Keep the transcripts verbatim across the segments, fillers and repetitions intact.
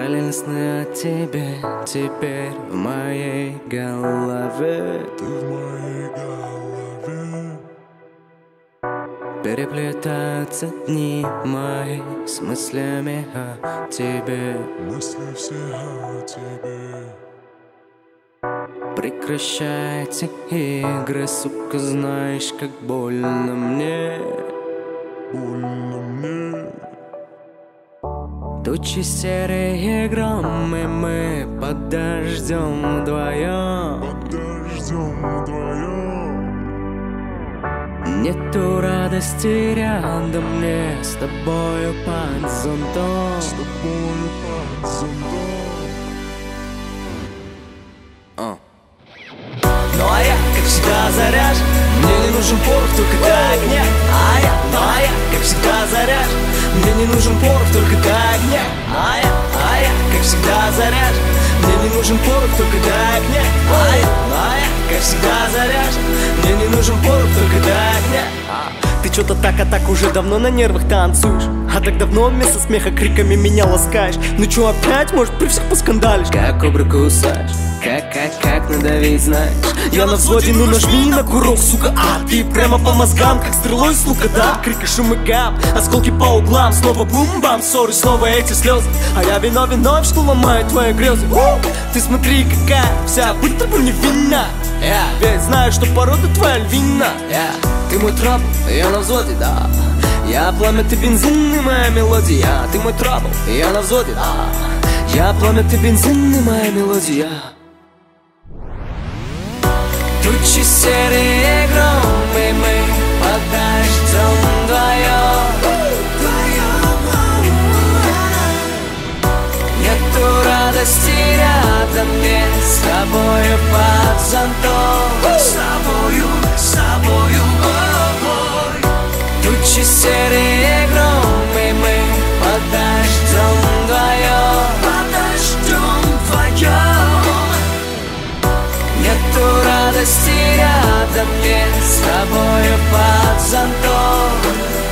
Параллельно сны о тебе теперь в моей голове. Ты в моей голове. Переплетаются дни мои с мыслями о тебе. Мысли все о тебе. Прекращай эти игры, сука, знаешь, как больно мне. Больно мне. Тучи серые громы, мы под дождем вдвоем. Под дождем вдвоем. Нету радости рядом мне с тобою под зонтом. С тобою под зонтом. uh. Ну а я, как всегда, заряжен. Мне не нужен порох, только до огня. А я, ну а я, как всегда, заряжен. Мне не нужен порох, только до огня. А я, а я, как всегда, заряжен. Мне не нужен порох, только до огня. А я, ну а я, как всегда, заряжен. Мне не нужен порох, только до огня. Ты чё-то так, а так уже давно на нервах танцуешь. А так давно вместо смеха криками меня ласкаешь. Ну чё опять, может при всех поскандалишь? Как кобру кусаешь, как, как, как надавить, знаешь. Я на взводе, ну нажми на курок, сука. А ты прямо по мозгам, как стрелой с лука, да. Крики, шум и гам, осколки по углам. Снова бум-бам, ссоры, снова эти слезы. А я виновен вновь, что ломает твои грезы. Ты смотри, какая вся будто бы невинна. Я ведь знаю, что порода твоя львина. Yeah. Ты мой трабл, я на взводе, да. Я пламя, ты бензин и моя мелодия. Ты мой трабл, я на взводе, да. Я пламя, ты бензин и моя мелодия. Тучи серые громы, мы под дождем вдвоем. Нету радости рядом, мне с тобою под зонтом. С тобою, с тобою, ой. Тучи серые громы, мы под дождем вдвоем. Под дождем вдвоем. Нету радости рядом, мне с тобою под зонтом.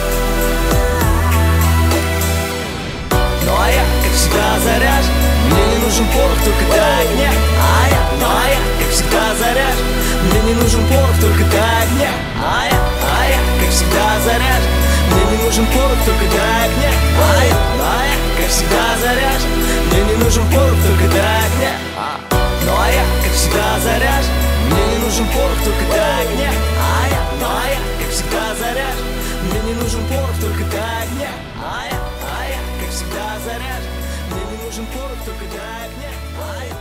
Ну а я, как всегда, заряжен. Мне не нужен порох, только до огня. А я, ну а я, как всегда, заряжен. Мне не нужен порох, только до огня. А я, а я, как всегда, заряжен. Мне не нужен порох, только до огня. А я, ну а я, как всегда, заряжен. Мне не нужен порох, только до огня. Ну а я, как всегда, заряжен. Мне не нужен порох, только до огня. А я, ну а я, как всегда, заряжен. Мне не нужен порох, только до огня. А я, а я, как всегда, заряжен. Мне не нужен порох, только до огня. А я